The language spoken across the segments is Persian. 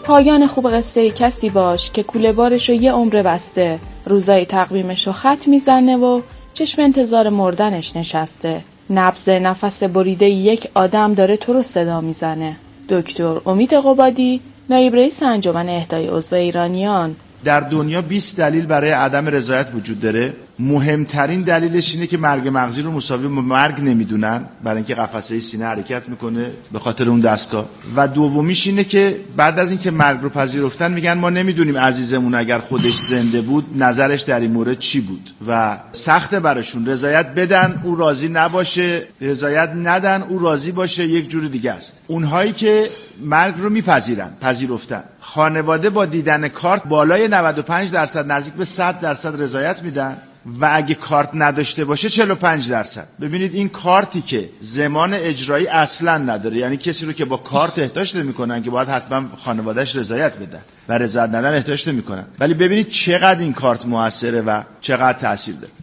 پایان خوب قصه کسی باش که کوله بارشو یه عمر بسته، روزای تقویمشو خط میزنه و چشم انتظار مردنش نشسته. نبض نفس بریده یک آدم داره تو رو صدا میزنه. دکتر امید قبادی، نایب رئیس انجمن اهدای عضو ایرانیان. در دنیا 20 دلیل برای عدم رضایت وجود داره. مهمترین دلیلش اینه که مرگ مغزی رو مساوی با مرگ نمیدونن، برای اینکه قفسه سینه حرکت میکنه به خاطر اون دستگاه. و دومیش اینه که بعد از اینکه مرگ رو پذیرفتن میگن ما نمیدونیم عزیزمون اگر خودش زنده بود نظرش در این مورد چی بود و سخته براشون. رضایت بدن او راضی نباشه، رضایت ندن او راضی باشه، یک جور دیگه است. اونهایی که مرگ رو پذیرفتن، خانواده با دیدن کارت بالای 95% نزدیک به 100% رضایت میدن و اگه کارت نداشته باشه 45%. ببینید این کارتی که زمان اجرایی اصلا نداره، یعنی کسی رو که با کارت احتاج نمی‌کنن که باید حتما خانواده‌اش رضایت بدن و رضایت ندن احتاج نمی‌کنن، ولی ببینید چقدر این کارت موثره و چقدر تاثیر داره.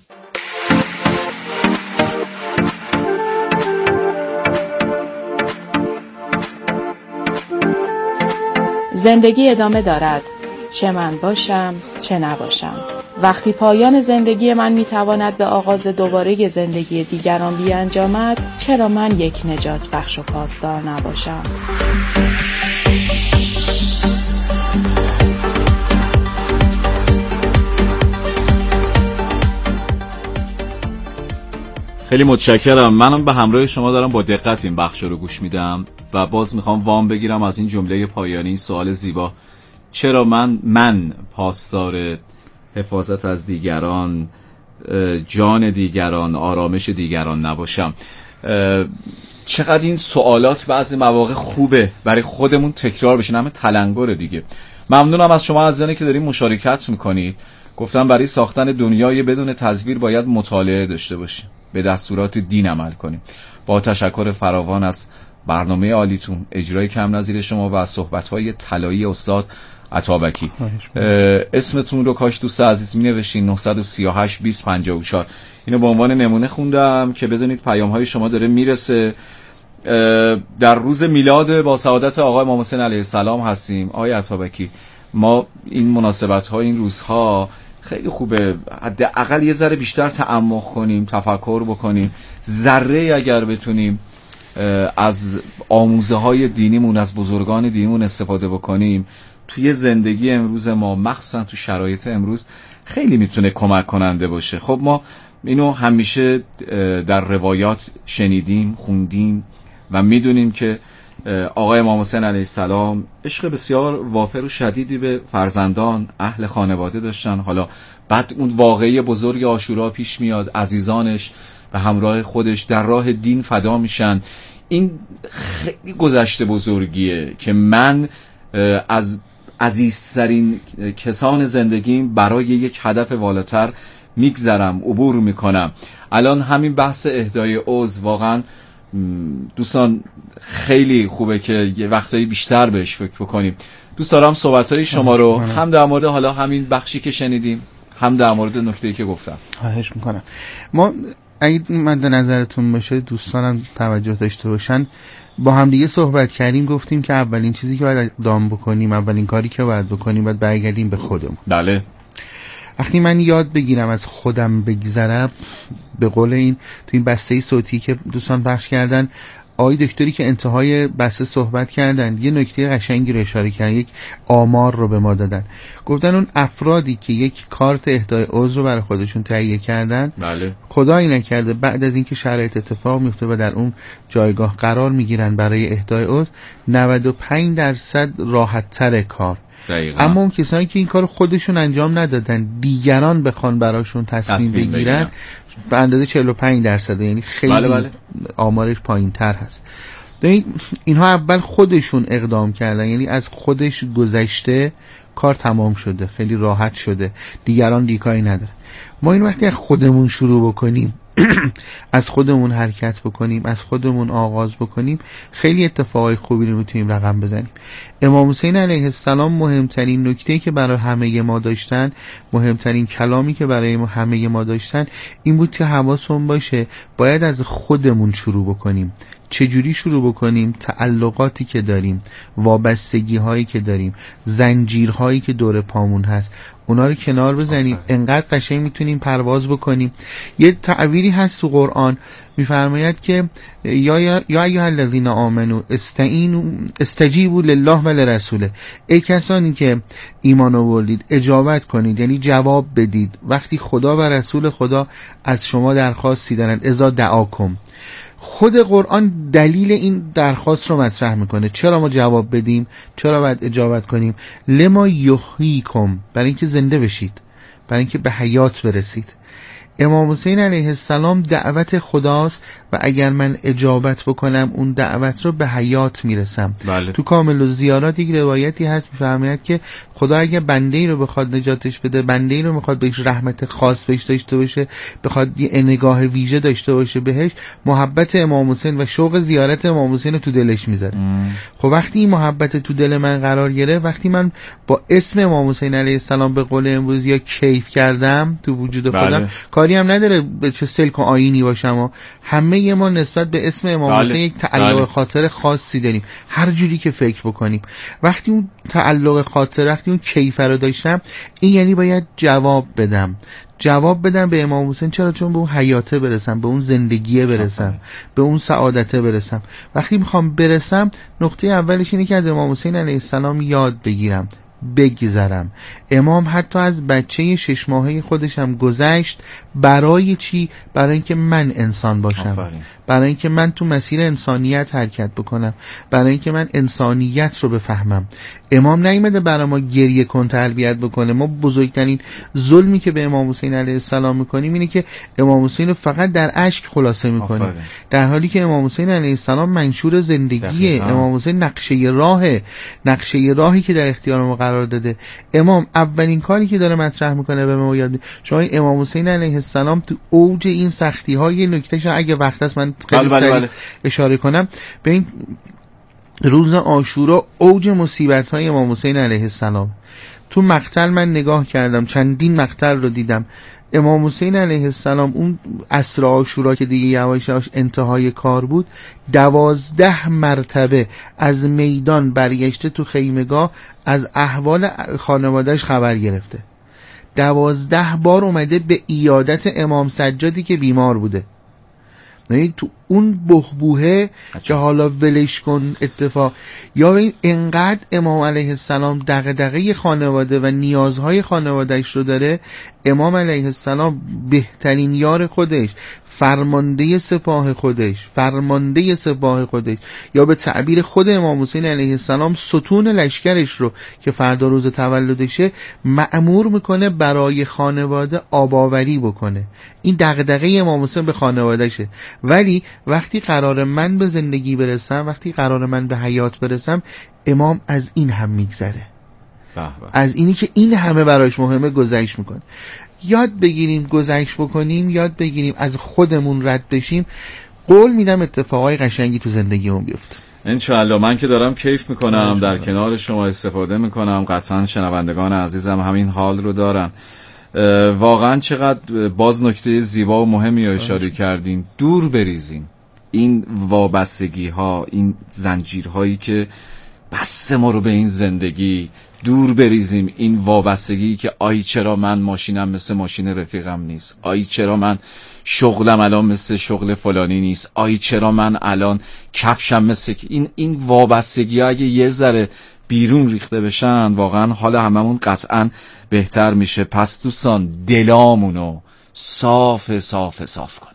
زندگی ادامه دارد، چه من باشم چه نباشم. وقتی پایان زندگی من میتواند به آغاز دوباره زندگی دیگران بیانجامد، چرا من یک نجات بخش و پاسدار نباشم؟ خیلی متشکرم. منم به همراه شما دارم با دقت این بخش رو گوش میدم و باز میخوام وام بگیرم از این جمله پایانی، این سوال زیبا: چرا من پاسدار حفاظت از دیگران، جان دیگران، آرامش دیگران نباشم؟ چقدر این سوالات بعضی مواقع خوبه برای خودمون تکرار بشین، همه تلنگره دیگه. ممنونم از شما عزیزانی که دارین مشارکت میکنید. گفتم برای ساختن دنیای بدون تزویر باید مطالعه داشته باشیم، به دستورات دین عمل کنیم. با تشکر فراوان از برنامه عالیتون، اجرای کم نظیر شما و از صحبت‌های طلایی استاد عطابکی. اسمتون رو کاش دوست عزیز می نوشین 938 2054. اینو به عنوان نمونه خوندم که بدونید پیام‌های شما داره میرسه. در روز میلاد با سعادت آقای امام حسین علیه السلام هستیم. آقای عطابکی، ما این مناسبت‌ها، این روزها خیلی خوبه حداقل یه ذره بیشتر تعمق کنیم، تفکر بکنیم، ذره اگر بتونیم از آموزه‌های دینیمون، از بزرگان دینیمون استفاده بکنیم توی زندگی امروز ما، مخصوصا تو شرایط امروز، خیلی میتونه کمک کننده باشه. خب ما اینو همیشه در روایات شنیدیم، خوندیم و میدونیم که آقای امام حسین علیه السلام عشق بسیار وافر و شدیدی به فرزندان، اهل خانواده داشتن. حالا بعد اون واقعه بزرگ عاشورا پیش میاد، عزیزانش و همراه خودش در راه دین فدا میشن. این خیلی گذشته بزرگیه که من از عزیزترین کسان زندگیم برای یک هدف والاتر میگذرم، عبور میکنم. الان همین بحث اهدای عضو واقعا دوستان خیلی خوبه که یه وقتایی بیشتر بهش فکر بکنیم. دوست دارم صحبت‌های شما رو هم در مورد حالا همین بخشی که شنیدیم، هم در مورد نکته‌ای که گفتم. خواهش میکنم. ما اگه مد نظرتون باشه، دوستانم توجه داشته باشن، با هم دیگه صحبت کردیم، گفتیم که اولین چیزی که باید اقدام بکنیم، اولین کاری که باید بکنیم، باید برگردیم به خودمون. بله. وقتی من یاد بگیرم از خودم بگذرم، به قول این تو این بسته صوتی که دوستان پخش کردن، آقای دکتری که انتهای بسته صحبت کردن یه نکته قشنگی رو اشاره کردن، یک آمار رو به ما دادن. گفتن اون افرادی که یک کارت اهدای عضو رو برای خودشون تهیه کردن، بله، خدایی نکرده بعد از اینکه شرایط اتفاق میفته و در اون جایگاه قرار میگیرن برای اهدای عضو، 95% راحت تر کار. دقیقا. اما اون کسانی که این کار خودشون انجام ندادن، دیگران بخوان براشون تصمیم بگیرن، به اندازه 45%، یعنی خیلی بله. آمارش پایین تر هست. اینها اول خودشون اقدام کردن، یعنی از خودش گذشته، کار تمام شده، خیلی راحت شده، دیگران دیگری نداره. ما این وقتی از خودمون شروع بکنیم از خودمون حرکت بکنیم، از خودمون آغاز بکنیم، خیلی اتفاقای خوبی رو میتونیم رقم بزنیم. امام حسین علیه السلام مهمترین نکته‌ای که برای همه ما داشتن، مهمترین کلامی که برای ما همه ما داشتن این بود که حواسمون باشه باید از خودمون شروع بکنیم. چجوری شروع بکنیم؟ تعلقاتی که داریم، وابستگی هایی که داریم، زنجیرهایی که دور پامون هست، اونا رو کنار بزنیم. انقدر قشنگ میتونیم پرواز بکنیم. یه تعبیری هست تو قرآن میفرماید که یا ایها الذین آمنوا استجیبوا لله و لرسوله، ای کسانی که ایمان آوردید اجابت کنید، یعنی جواب بدید وقتی خدا و رسول خدا از شما درخواستی دارن، اذا دعاکم. خود قرآن دلیل این درخواست رو مطرح میکنه. چرا ما جواب بدیم؟ چرا باید اجابت کنیم؟ لما یحییکم، برای اینکه زنده بشید، برای اینکه به حیات برسید. امام حسین علیه السلام دعوت خداست و اگر من اجابت بکنم اون دعوت رو به حیات میرسم. بله. تو کامل الزیارات یک روایتی هست میفرماید که خدا اگر بنده ای رو بخواد نجاتش بده، بنده ای رو میخواد بهش رحمت خاص بهش داشته باشه، بخواد یه نگاه ویژه داشته باشه بهش، محبت امام حسین و شوق زیارت امام حسین رو تو دلش میذاره. خب وقتی این محبت تو دل من قرار گرفت، وقتی من با اسم امام حسین علیه السلام به قول امروز یا کیف کردم تو وجود خودم، کاری هم نداره به چه سلک و آیینی باشم و همه ما نسبت به اسم امام حسین یک تعلق خاطر خاصی داریم، هر جوری که فکر بکنیم. وقتی اون تعلق خاطر، وقتی اون کیف رو داشتم، این یعنی باید جواب بدم به امام حسین. چرا؟ چون به اون حیاته برسم، به اون زندگیه برسم، به اون سعادته برسم. وقتی میخوام برسم، نقطه اولش اینه که از امام حسین علیه السلام یاد بگیرم، بگذرم. امام حتی از بچه 6 ماهه خودش هم گذشت. برای چی؟ برای اینکه من انسان باشم، برای اینکه من تو مسیر انسانیت حرکت بکنم، برای اینکه من انسانیت رو بفهمم. امام نیامده برای ما گریه کن تربیت بکنه. ما بزرگترین ظلمی که به امام حسین علیه السلام میکنیم اینه که امام حسین رو فقط در اشک خلاصه میکنیم، در حالی که امام حسین علیه السلام منشور زندگیه. امام حسین نقشه راهی که در اختیار ما قرار داده. امام اولین کاری که داره مطرح میکنه به ما یاد، شما امام حسین علیه السلام تو اوج این سختی های، نکتهش اگه وقت هست من خیلی سریع اشاره کنم به این روز عاشورا، اوج مصیبت های امام حسین علیه السلام. تو مقتل من نگاه کردم، چندین مقتل رو دیدم. امام حسین علیه السلام اون عصر عاشورا که دیگه یواش یواش انتهای کار بود، 12 مرتبه از میدان برگشته تو خیمگاه، از احوال خانوادهش خبر گرفته. 12 بار اومده به عیادت امام سجادی که بیمار بوده. نه تو اون بحبوحه که حالا ولش کن اتفاق، یا اینقدر امام علیه السلام دغدغه خانواده و نیازهای خانوادهش رو داره. امام علیه السلام بهترین یار خودش، فرمانده سپاه خودش، یا به تعبیر خود امام حسین علیه السلام ستون لشکرش رو که فردا روز تولدشه مأمور میکنه برای خانواده آباوری بکنه. این دغدغه امام حسین به خانوادهشه. ولی وقتی قرار من به زندگی برسم، وقتی قرار من به حیات برسم، امام از این هم میگذره، از اینی که این همه براش مهمه گذشت میکنه. یاد بگیریم گذشت بکنیم، یاد بگیریم از خودمون رد بشیم. قول میدم اتفاقای قشنگی تو زندگیمون بیفته انشاءالله. من که دارم کیف میکنم، در کنار شما استفاده میکنم، قطعا شنوندگان عزیزم همین حال رو دارن. واقعا چقدر باز نکته زیبا و مهمی رو اشاره کردین. دور بریزیم این وابستگی ها، این زنجیرهایی که بس ما رو به این زندگی، دور بریزیم این وابستگی که آی چرا من ماشینم مثل ماشین رفیقم نیست، آی چرا من شغلم الان مثل شغل فلانی نیست، آی چرا من الان کفشم مثل این وابستگی ها اگه یه ذره بیرون ریخته بشن، واقعا حال هممون قطعا بهتر میشه. پس دوستان دلامونو صاف کنیم.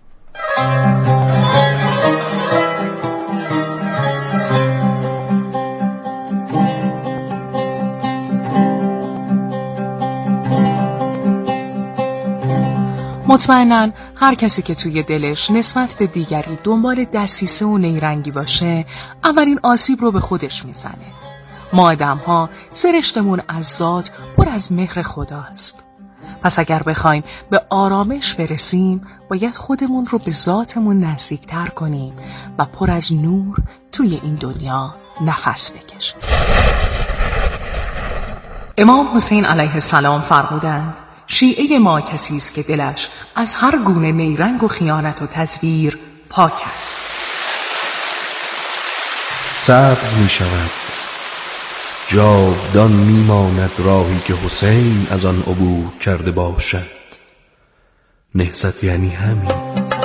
مطمئناً هر کسی که توی دلش نسبت به دیگری دنبال دسیسه و نیرنگی باشه، اولین آسیب رو به خودش میزنه. ما آدم‌ها سرشتمون از ذات پر از مهر خداست. پس اگر بخوایم به آرامش برسیم، باید خودمون رو به ذاتمون نزدیکتر کنیم و پر از نور توی این دنیا نفس بکشیم. امام حسین علیه السلام فرمودند: شیعه ما کسی است که دلش از هر گونه نیرنگ و خیانت و تزویر پاک است. سبز می شود، جاودان می ماند راهی که حسین از آن عبور کرده باشد. نهضت یعنی همین.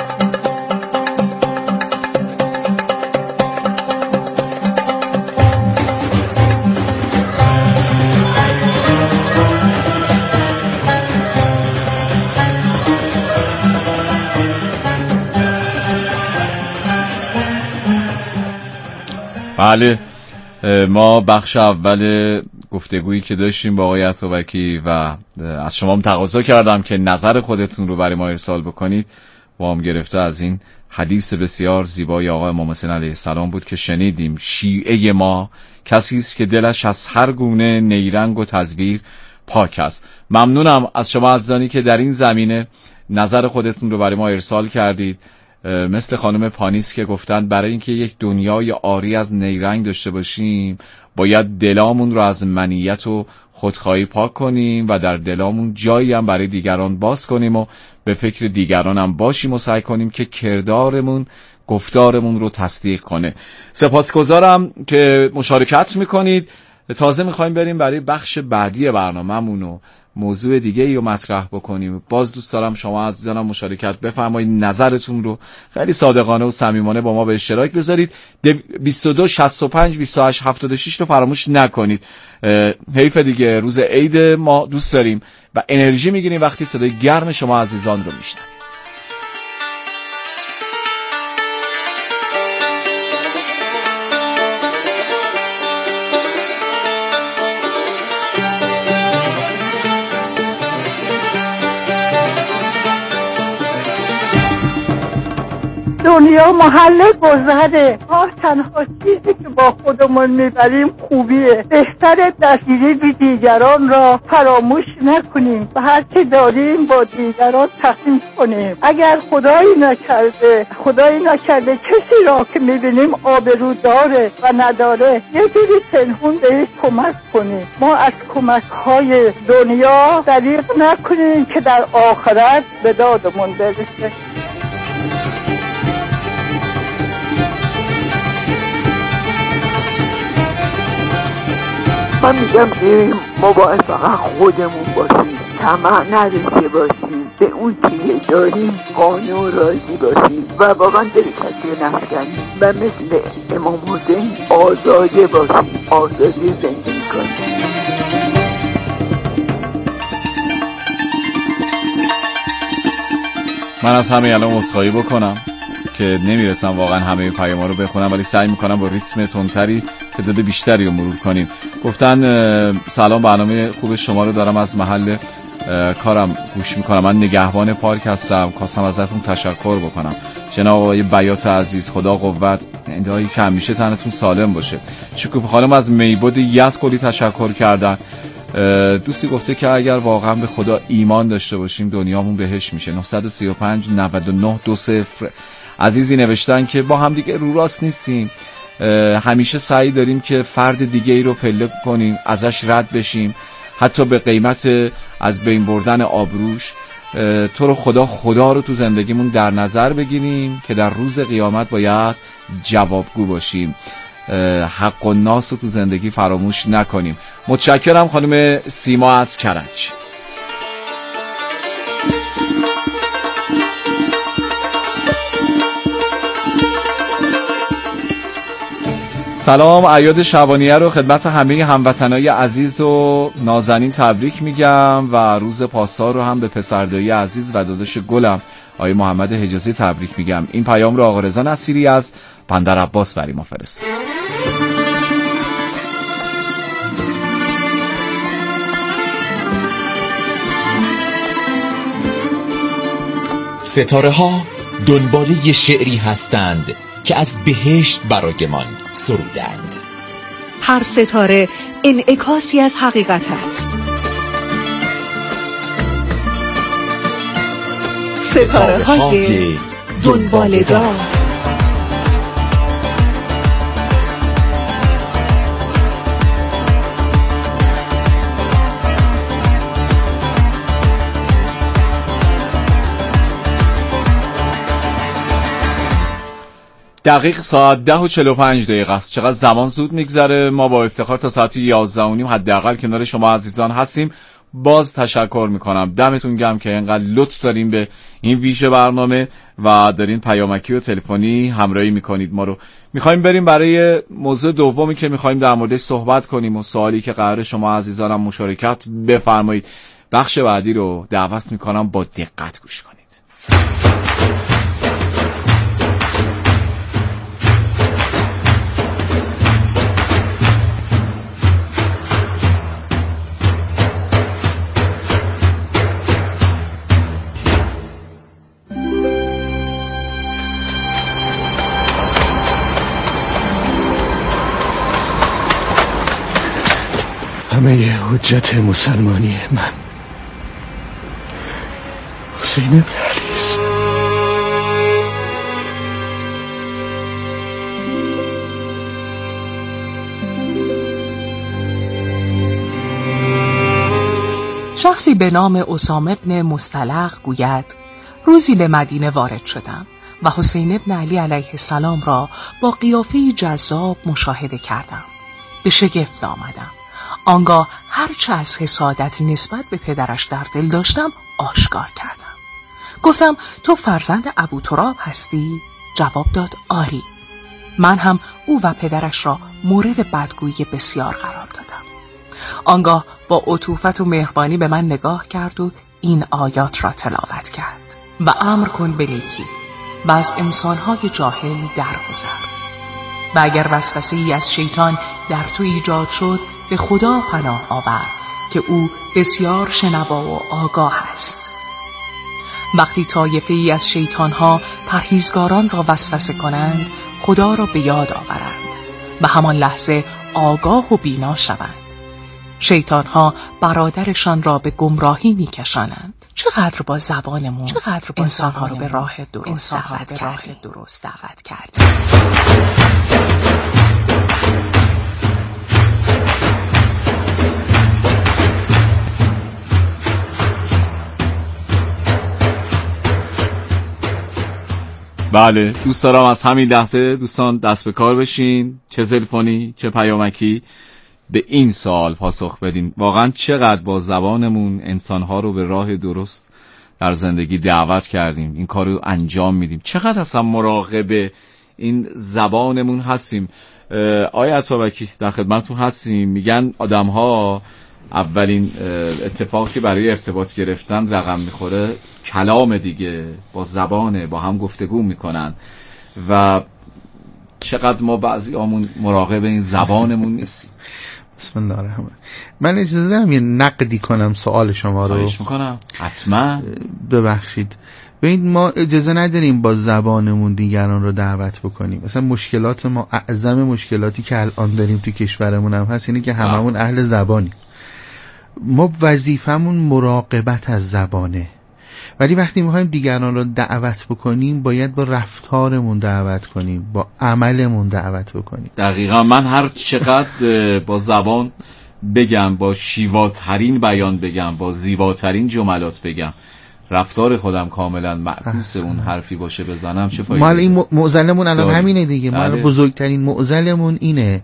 بله، ما بخش اول گفتگویی که داشتیم با آقای اتابکی و از شما هم تقاضا کردم که نظر خودتون رو برای ما ارسال بکنید، وام گرفته از این حدیث بسیار زیبای آقای امام حسین علیه السلام بود که شنیدیم. شیعه ما کسی است که دلش از هر گونه نیرنگ و تزویر پاک است. ممنونم از شما عزیزانی که در این زمینه نظر خودتون رو برای ما ارسال کردید. مثل خانم پانیس که گفتن برای اینکه یک دنیای عاری از نیرنگ داشته باشیم باید دلامون رو از منیت و خودخواهی پاک کنیم و در دلامون جایی هم برای دیگران باز کنیم و به فکر دیگران هم باشیم و سعی کنیم که کردارمون گفتارمون رو تصدیق کنه. سپاسگزارم که مشارکت میکنید. تازه میخوایم بریم برای بخش بعدی برنامه‌مون و موضوع دیگه ای رو مطرح بکنیم. باز دوست دارم شما عزیزانم مشارکت بفرمایید، نظرتون رو خیلی صادقانه و صمیمانه با ما به اشتراک بذارید. 22 65 28 76 رو فراموش نکنید. حیف دیگه، روز عید ما دوست داریم و انرژی میگیریم وقتی صدای گرم شما عزیزان رو میشنویم. دنیا محل گذره، ما تنها چیزی که با خودمون میبریم خوبیه. بهتره دستگیری دیگران را فراموش نکنیم و هر چه داریم با دیگران تقسیم کنیم. اگر خدایی نکرده کسی را که میبینیم آبرو داره و نداره یه جوری پنهون بهش کمک کنیم. ما از کمک های دنیا دریغ نکنیم که در آخرت به دادمون برسه. من میگم که ما باید فقط خودمون باشیم، طمع نداشته باشیم، به اون چیزی داریم قانع راضی باشیم و واقعا دل کسی نشکنیم و مثل امام حسین آزاده باشیم، آزاده زندگی کنیم. من از همه الان عذرخواهی بکنم که نمیرسم واقعا همه پیام‌ها رو بخونم، ولی سعی میکنم با ریتم تندتری تعداد بیشتری رو مرور کنیم. گفتن سلام، برنامه خوب شما رو دارم، از محل کارم گوش میکنم. من نگهبان پارک هستم، خواستم ازتون تشکر بکنم. جناب آقای بیات عزیز، خدا قوت، ایده‌ای که همیشه تنتون سالم باشه. شکوفه خانم از میبود یزد کلی تشکر کردن. دوستی گفته که اگر واقعا به خدا ایمان داشته باشیم دنیامون بهش میشه. 935 99 20. عزیزی نوشتن که با هم دیگه رو راست نیستیم، همیشه سعی داریم که فرد دیگه ای رو پله کنیم، ازش رد بشیم، حتی به قیمت از بین بردن آبروش. تو رو خدا رو تو زندگیمون در نظر بگیریم که در روز قیامت باید جوابگو باشیم. حق الناس رو تو زندگی فراموش نکنیم. متشکرم خانم سیما از کرج. سلام، اعیاد شبانیه رو خدمت همه هموطنای عزیز و نازنین تبریک میگم و روز پاسدار رو هم به پسردایی عزیز و داداش گلم آقای محمد حجازی تبریک میگم. این پیام رو آقا رضا نصیری از بندر عباس برای ما فرستاد. ستاره ها دنبال یه شعری هستند که از بهشت برایمان سرودند. هر ستاره انعکاسی از حقیقت است. ستاره های دنباله‌دار. دقیق ساعت 10:45 است. چقدر زمان زود میگذره. ما با افتخار تا ساعت 11:30 حداقل کنار شما عزیزان هستیم. باز تشکر میکنم، دمتون گرم که اینقدر لطف دارین به این ویژه برنامه و دارین پیامکی و تلفنی همراهی میکنید ما رو. میخوایم بریم برای موضوع دومی که میخوایم در موردش صحبت کنیم و سوالی که قرار شما عزیزانم مشارکت بفرمایید. بخش بعدی رو دعوت میکنم با دقت گوش کنید. همه حجت مسلمانی من حسین ابن علی است. شخصی به نام اسامه ابن مستلق گوید روزی به مدینه وارد شدم و حسین ابن علی علیه السلام را با قیافه‌ای جذاب مشاهده کردم. به شگفت آمدم. آنگاه هرچه از حسادتی نسبت به پدرش در دل داشتم آشکار کردم. گفتم تو فرزند ابو تراب هستی؟ جواب داد آری. من هم او و پدرش را مورد بدگویی بسیار قرار دادم. آنگاه با عطوفت و مهربانی به من نگاه کرد و این آیات را تلاوت کرد: و امر کن به نیکی و از انسانهای جاهل درگذر، و اگر وسوسه‌ای از شیطان در تو ایجاد شد به خدا پناه آور که او بسیار شنوا و آگاه است. وقتی طایفه‌ای از شیطانها پرهیزگاران را وسوسه کنند خدا را به یاد آورند و همان لحظه آگاه و بینا شوند. شیطانها برادرشان را به گمراهی میکشانند. چقدر با زبانمون انسانها رو به راه درست دعوت کردیم. بله دوست دارم از همین لحظه دوستان دست به کار بشین، چه تلفنی چه پیامکی، به این سوال پاسخ بدین واقعا چقدر با زبانمون انسانها رو به راه درست در زندگی دعوت کردیم، این کار رو انجام میدیم، چقدر اصلا مراقب این زبانمون هستیم. آیا عطابکی در خدمتتون هستیم. میگن آدم‌ها اولین اتفاقی که برای ارتباط گرفتن رقم میخوره کلام دیگه، با زبانه، با هم گفتگو میکنن و چقدر ما بعضی آمون مراقب این زبانمون نیستیم. بسم الله الرحمن. من اجازه دارم یه نقدی کنم سوال شما رو؟ خواهش میکنم. حتما. ببخشید. ببین ما اجازه نداریم با زبانمون دیگران رو دعوت بکنیم. مثلا مشکلات ما، اعظم مشکلاتی که الان داریم تو کشورمون هم هست اینه که هممون اهل زبانیم. ما وظیفمون مراقبت از زبانه، ولی وقتی میخوایم دیگران رو دعوت بکنیم باید با رفتارمون دعوت کنیم، با عملمون دعوت بکنیم. دقیقا. من هر چقدر با زبان بگم، با شیواترین بیان بگم، با زیباترین جملات بگم، رفتار خودم کاملا معکوس اون حرفی باشه بزنم، چه فایده؟ ما این معضلمون الان همینه دیگه. ما بزرگترین معضلمون اینه،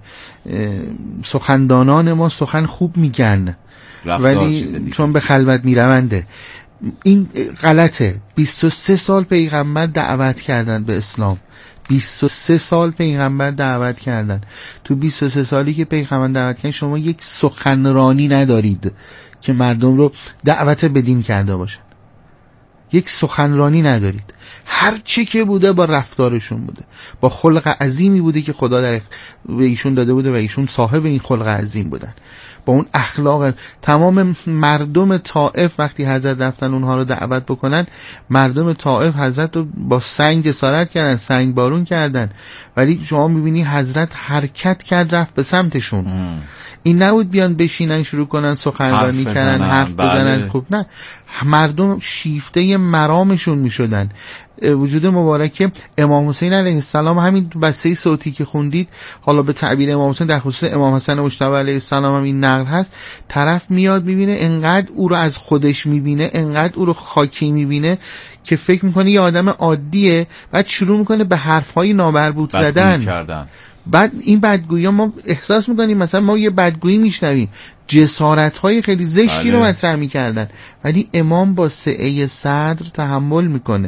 سخندانان ما سخن خوب میگن ولی چون به خلوت میرونده. این غلطه. 23 سال پیغمبر دعوت کردن به اسلام، 23 سال پیغمبر دعوت کردن. تو 23 سالی که پیغمبر دعوت کردن شما یک سخنرانی ندارید که مردم رو دعوت به دین کرده باشن. یک سخنرانی ندارید. هر چی که بوده با رفتارشون بوده، با خلق عظیمی بوده که خدا در به ایشون داده بوده و ایشون صاحب این خلق عظیم بودن. با اون اخلاق تمام مردم طائف وقتی حضرت رفتن اونها رو دعوت بکنن، مردم طائف حضرت رو با سنگ جسارت کردن، سنگ بارون کردن، ولی شما میبینی حضرت حرکت کرد رفت به سمتشون. این نبود بیان بشینن شروع کنن سخنرانی کردن، حرف بزنن. خب نه، مردم شیفته مرامشون میشدن. وجود مبارک امام حسین علیه السلام، همین بسته صوتی که خوندید، حالا به تعبیر امام حسین در خصوص امام حسن مجتبی علیه السلام هم این نقل هست، طرف میاد میبینه انقدر او رو از خودش میبینه، انقدر او رو خاکی میبینه که فکر میکنه یه آدم عادیه، بعد شروع میکنه به حرفهای نامربوط زدن. بعد این بدگویی ها ما احساس میکنیم مثلا ما یه بدگویی میشنویم، جسارت‌های خیلی زشتی رو مطرح میکردن، ولی امام با سعه صدر تحمل میکنه.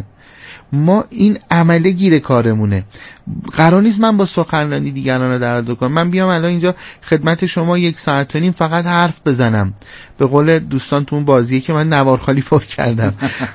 ما این عمله گیر کارمونه. قرار نیست من با سخنرانی دیگران رو دعوت کنم، من بیام الان اینجا خدمت شما 1.5 ساعت فقط حرف بزنم، به قول دوستان تو اون بازیه که من نوار خالی پر کردم.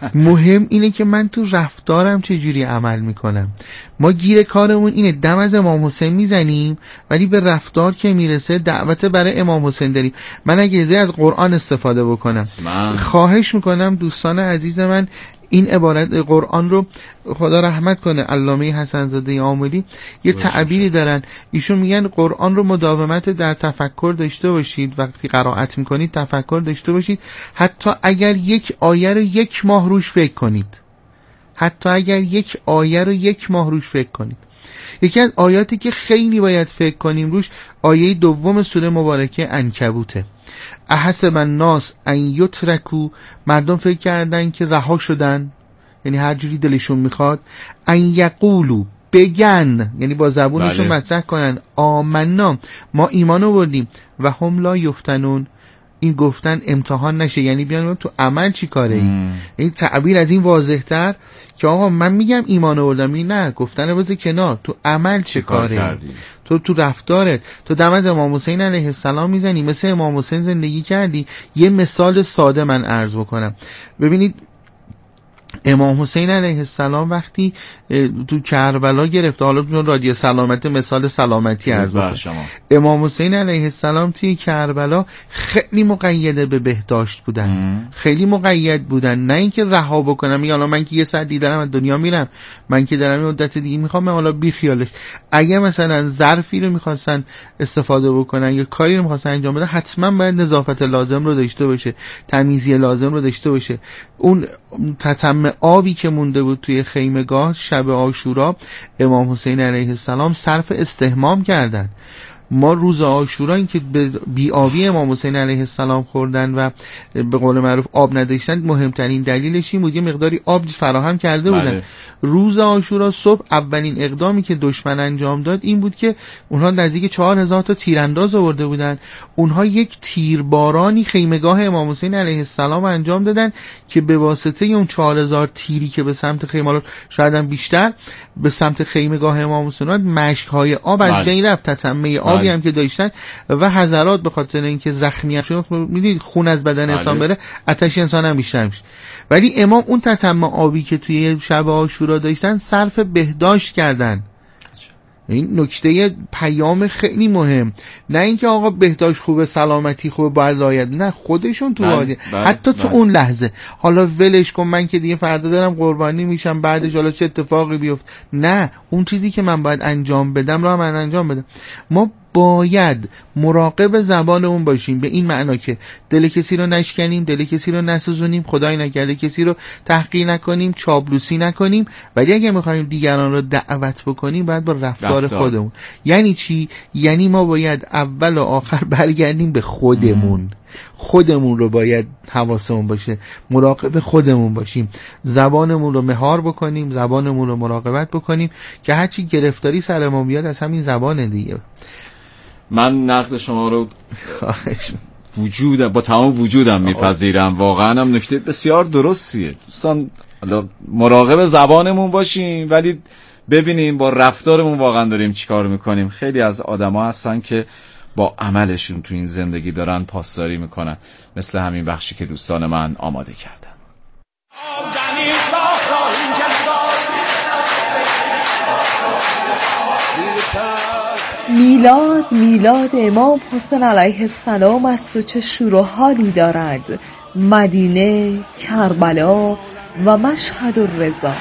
مهم اینه که من تو رفتارم چجوری عمل میکنم. ما گیر کارمون اینه دم از امام حسین میزنیم، ولی به رفتار که میرسه دعوت برای امام حسین داریم. من اگه از قرآن استفاده بکنم، خواهش میکنم دوستان عزیز من این عبارت قرآن رو خدا رحمت کنه، علامه حسن زاده عاملی یه تعبیری دارن، ایشون میگن قرآن رو مداومت در تفکر داشته باشید، وقتی قرائت میکنید تفکر داشته باشید، حتی اگر یک آیه رو 1 ماه روش فکر کنید، حتی اگر یک آیه رو 1 ماه روش فکر کنید. یکی از آیاتی که خیلی باید فکر کنیم روش، آیه 2 سوره مبارکه عنکبوته. احسب الناس ان یترکوا، مردم فکر کردن که رها شدن، یعنی هر جوری دلشون میخواد، ان یقولوا، بگن، یعنی با زبونشون مطرح کنن، آمنا، ما ایمان آوردیم، و هم لا یفتنون، این گفتن امتحان نشه، یعنی بیان تو عمل چی کاره ای؟ این تعبیر از این واضح تر که آقا من میگم ایمان آوردم، این نه، گفتن بذار کنار، تو عمل چه کاره ای؟ تو رفتارت، تو دم از امام حسین علیه السلام میزنی، مثل امام حسین زندگی کردی. یه مثال ساده من عرض بکنم. ببینید امام حسین علیه السلام وقتی تو کربلا گرفته، حالا چون رادیو سلامت مثال سلامتی عرض بکنم، امام حسین علیه السلام توی کربلا خیلی مقید به بهداشت بودن، خیلی مقید بودن، نه اینکه رها بکنم میگه حالا من که 1 ساعت دیدارم از دنیا میرم، من که دارم مدت دیگه میخوام، من حالا بی خیالش. اگه مثلا ظرفی رو میخواستن استفاده بکنن یا کاری رو میخواستن انجام بدن، حتما باید نظافت لازم رو داشته باشه، تمیزی لازم رو داشته باشه. اون تتم آبی که مونده بود توی خیمگاه شب عاشورا، امام حسین علیه السلام صرف استحمام کردن. ما روز عاشورا این که به بی‌آبی امام حسین علیه السلام خوردن و به قول معروف آب نداشتن، مهمترین دلیلش این بود یه مقداری آب فراهم کرده بودن. روز عاشورا صبح اولین اقدامی که دشمن انجام داد این بود که اونها نزدیک 4000 تا تیرانداز آورده بودن، اونها یک تیربارانی خیمگاه امام حسین علیه السلام انجام دادن که به واسطه اون 4000 تیری که به سمت خیمه، شاید هم بیشتر، به سمت خیمگاه امام حسین مشک‌های آب از بین رفت، تتمه آبی هم که داشتن و حضرات به خاطر اینکه زخمی هم شد، میدید خون از بدن انسان بره، آتش انسان هم بیشتر میشه. ولی امام اون تتمه آبی که توی شب عاشورا داشتن صرف بهداشت کردن. این نکته پیام خیلی مهم، نه اینکه آقا بهداشت خوبه، سلامتی خوبه، باید رعایت، نه، خودشون تو وادی حتی تو اون لحظه حالا ولش کن، من که دیگه فردا دارم قربانی میشم، بعدش حالا چه اتفاقی بیفت، نه، اون چیزی که من باید انجام بدم رو من انجام بدم. ما باید مراقب زبانمون باشیم، به این معنا که دل کسی رو نشکنیم، دل کسی رو نسوزونیم، خدای نکرده کسی رو تحقیر نکنیم، چاپلوسی نکنیم. ولی اگه میخوایم دیگران رو دعوت بکنیم باید با رفتار خودمون. یعنی چی؟ یعنی ما باید اول و آخر برگردیم به خودمون رو باید حواسمون باشه، مراقب خودمون باشیم، زبانمون رو مهار بکنیم، زبانمون رو مراقبت بکنیم که هرچی گرفتاری سر ما بیاد از همین زبان دیگه. من نقد شما رو با تمام وجودم میپذیرم، واقعا هم نکته بسیار درستیه. دوستان مراقب زبانمون باشیم، ولی ببینیم با رفتارمون واقعا داریم چیکار میکنیم. خیلی از آدما هستن که با عملشون تو این زندگی دارن پاسداری میکنن، مثل همین بخشی که دوستان من آماده کردن. میلاد امام حسین علیه السلام است و چه شور و حالی دارد. مدینه، کربلا و مشهد الرضا.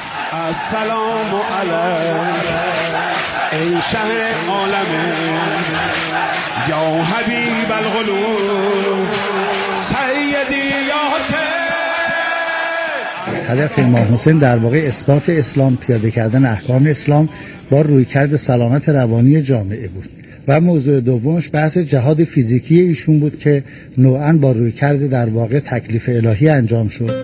السلام علیک ای شه عالم یا حبیب القلوب سیدی یا حسین. هدف امام حسین در واقع اثبات اسلام، پیاده کردن احکام اسلام با رویکرد سلامت روانی جامعه بود. و موضوع دومش بحث جهاد فیزیکی ایشون بود که نوعاً با رویکرد در واقع تکلیف الهی انجام شد.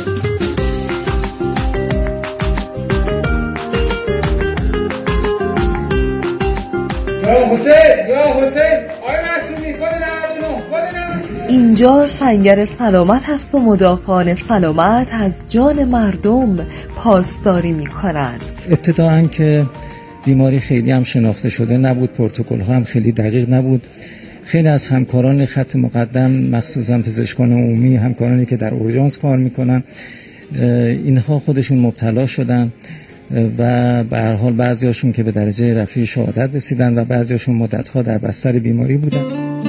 اینجا سنگر سلامت است و مدافعان سلامت از جان مردم پاسداری می کنند. ابتدا هم که بیماری خیلی هم شناخته شده نبود، پروتکل ها هم خیلی دقیق نبود. خیلی از همکاران خط مقدم، مخصوصا پزشکان عمومی، همکارانی که در اورژانس کار میکنن، اینها خودشون مبتلا شدن و به هر حال بعضیاشون که به درجه رفیع شهادت رسیدن و بعضیاشون مدت‌ها در بستر بیماری بودن.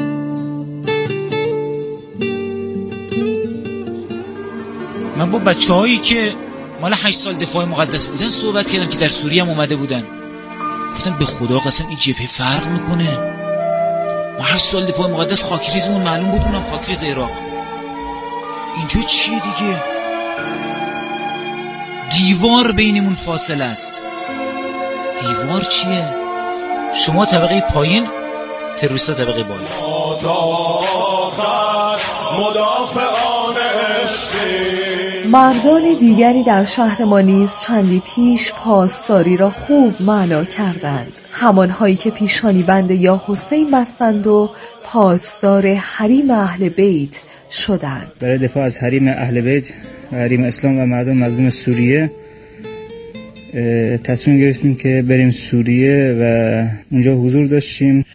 من با بچه‌هایی که مال 8 سال دفاع مقدس بودن صحبت کردم که در سوریه هم اومده بودن. گفتم به خدا قسم این جبهه فرق میکنه. ما 8 سال دفاع مقدس خاکریزمون معلوم بود، اونم خاکریز عراق. اینجا چیه دیگه؟ دیوار بینمون فاصله است. دیوار چیه؟ شما طبقه پایین، تروریستا طبقه بالا. مردان دیگری در شهر ما نیز چندی پیش پاسداری را خوب معنا کردند. همانهایی که پیشانی بند یا حسین بستند و پاسدار حریم اهل بیت شدند. برای دفاع از حریم اهل بیت و حریم اسلام و مردم مظلوم سوریه تصمیم گرفتیم که بریم سوریه و اونجا حضور داشتیم.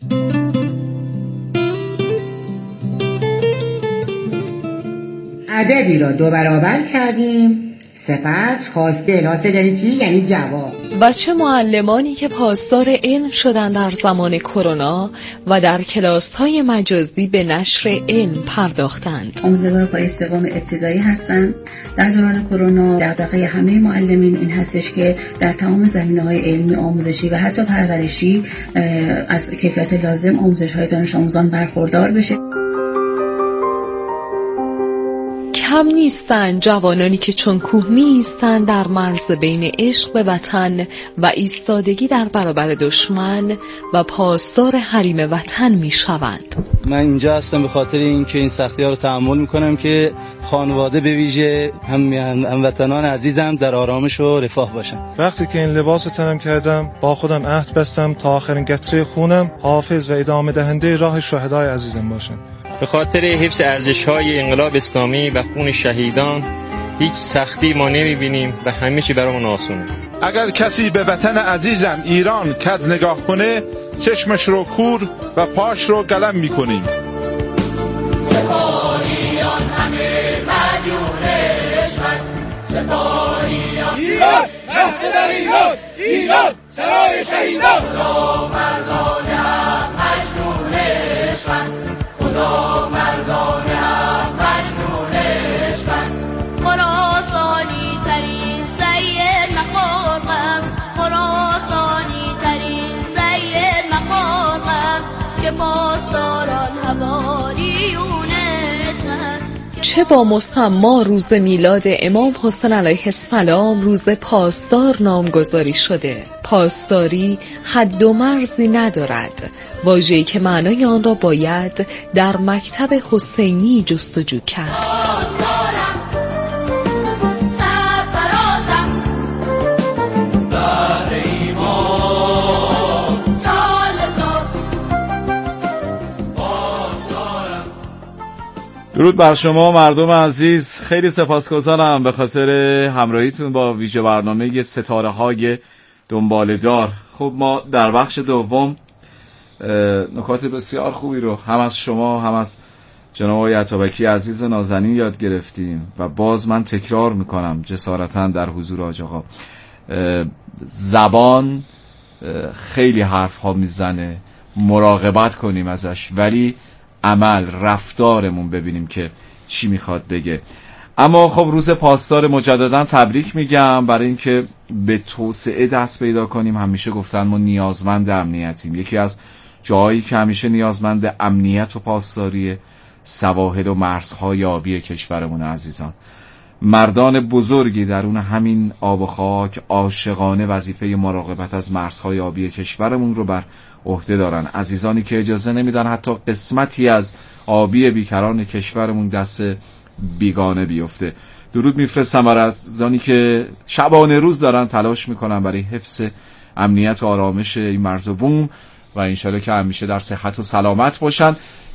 عددی را 2 برابر کردیم. سپس خواسته ناسه داری چی؟ یعنی جواب. و چه معلمانی که پاسدار علم شدند در زمان کرونا و در کلاس‌های مجازی به نشر علم پرداختند. آموزگار پای سوم ابتدایی هستم. در دوران کرونا دغدغه همه معلمین این هستش که در تمام زمینه‌های علمی، آموزشی و حتی پرورشی از کیفیت لازم آموزش‌های دانش آموزان برخوردار بشه. کم نیستند جوانانی که چون کوه می‌ایستند در مرز بین عشق به وطن و ایستادگی در برابر دشمن و پاسدار حریم وطن می‌شوند. من اینجا هستم به خاطر اینکه این سختی‌ها رو تحمل می‌کنم که خانواده به ویژه هموطنان عزیزم در آرامش و رفاه باشن. وقتی که این لباس رو تنم کردم با خودم عهد بستم تا آخرین قطره خونم حافظ و ادامه دهنده راه شهدای عزیزم باشم. به خاطر حفظ ارزش‌های انقلاب اسلامی و خون شهیدان هیچ سختی ما نمی‌بینیم و همه چی برامون آسونه. اگر کسی به وطن عزیزم ایران کج نگاه کنه، چشمش رو کور و پاش رو قلم می‌کنیم. سپاهیان همه مدیون عشقند، سپاهیان ایران، مهد در ایران، ایران سرای شهیدان. خدا مردان هم مجنون عشقند، خدا مردان هم مجنون عشقند. خراسانی ترین سید مقامم، خراسانی ترین سید مقامم، که پاسداران حواریون عشقند. چه با مسما روز میلاد امام حسین علیه السلام روز پاسدار نامگذاری شده. پاسداری حد و مرزی ندارد، واژه‌ای که معنای آن را باید در مکتب حسینی جستجو کرد. درود بر شما مردم عزیز، خیلی سپاسگزارم به خاطر همراهیتون با ویژه برنامه ستاره های دنباله‌دار. خب ما در بخش دوم نکات بسیار خوبی رو هم از شما هم از جناب آقای عطابکی عزیز نازنین یاد گرفتیم و باز من تکرار میکنم جسارتاً در حضور حاج آقا، زبان خیلی حرف ها میزنه، مراقبت کنیم ازش، ولی عمل رفتارمون ببینیم که چی میخواد بگه. اما خب روز پاسدار مجددا تبریک میگم برای اینکه به توسعه دست پیدا کنیم. همیشه گفتن ما نیازمند امنیتیم. یکی از جایی که همیشه نیازمند امنیت و پاسداری سواحل و مرزهای آبی کشورمون عزیزان. مردان بزرگی درون همین آب و خاک عاشقانه وظیفه مراقبت از مرزهای آبی کشورمون رو بر عهده دارن. عزیزانی که اجازه نمیدن حتی قسمتی از آبی بیکران کشورمون دست بیگانه بیفته. درود میفرستم برای عزیزانی که شبانه روز دارن تلاش میکنن برای حفظ امنیت و آرامش این مرز و بوم و انشالله که همیشه در صحت و سلامت باشن.